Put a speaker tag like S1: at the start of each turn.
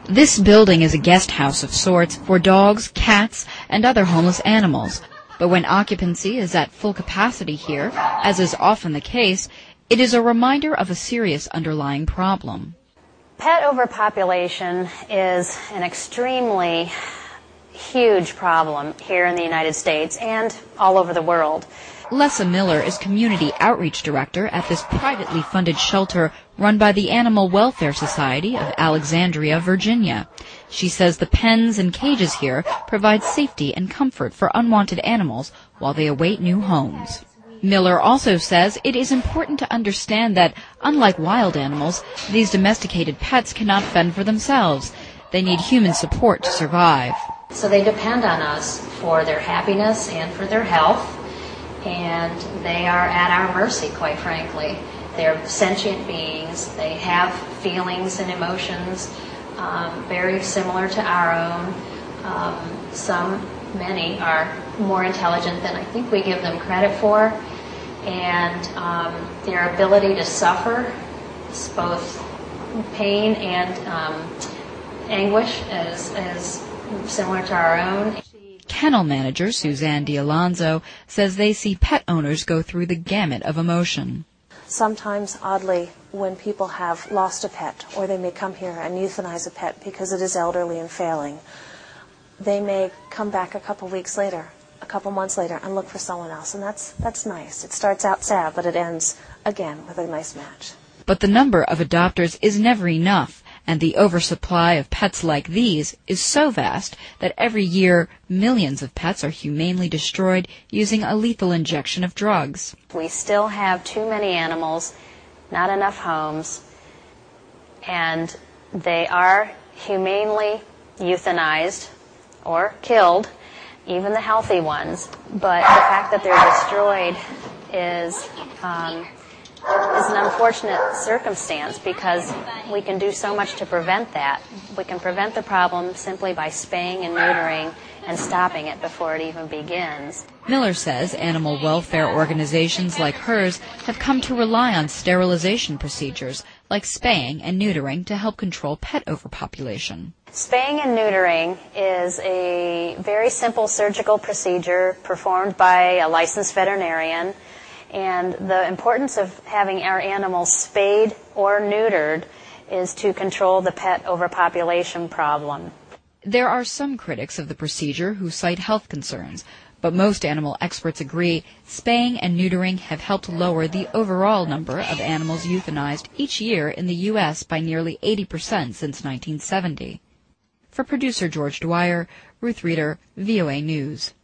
S1: This building is a guest house of sorts for dogs, cats, and other homeless animals. But when occupancy is at full capacity here, as is often the case, it is a reminder of a serious underlying problem.
S2: Pet overpopulation is an extremely huge problem here in the United States and all over the world.
S1: Lessa Miller is Community Outreach Director at this privately funded shelter run by the Animal Welfare Society of Alexandria, Virginia. She says the pens and cages here provide safety and comfort for unwanted animals while they await new homes. Miller also says it is important to understand that, unlike wild animals, these domesticated pets cannot fend for themselves. They need human support to survive.
S2: So they depend on us for their happiness and for their health, and they are at our mercy, quite frankly. They're sentient beings. They have feelings and emotions very similar to our own. Many are more intelligent than I think we give them credit for. And their ability to suffer is both pain and anguish is similar to our own.
S1: Kennel manager Suzanne D'Alonzo says they see pet owners go through the gamut of emotion.
S3: Sometimes, oddly, when people have lost a pet, or they may come here and euthanize a pet because it is elderly and failing, they may come back a couple weeks later, a couple months later, and look for someone else. And that's nice. It starts out sad, but it ends, again, with a nice match.
S1: But the number of adopters is never enough, and the oversupply of pets like these is so vast that every year millions of pets are humanely destroyed using a lethal injection of drugs.
S2: We still have too many animals, not enough homes, and they are humanely euthanized or killed, even the healthy ones. But the fact that they're destroyed is an unfortunate circumstance because we can do so much to prevent that. We can prevent the problem simply by spaying and neutering and stopping it before it even begins.
S1: Miller says animal welfare organizations like hers have come to rely on sterilization procedures like spaying and neutering to help control pet overpopulation.
S2: Spaying and neutering is a very simple surgical procedure performed by a licensed veterinarian. And the importance of having our animals spayed or neutered is to control the pet overpopulation problem.
S1: There are some critics of the procedure who cite health concerns, but most animal experts agree spaying and neutering have helped lower the overall number of animals euthanized each year in the U.S. by nearly 80% since 1970. For producer George Dwyer, Ruth Reeder, VOA News.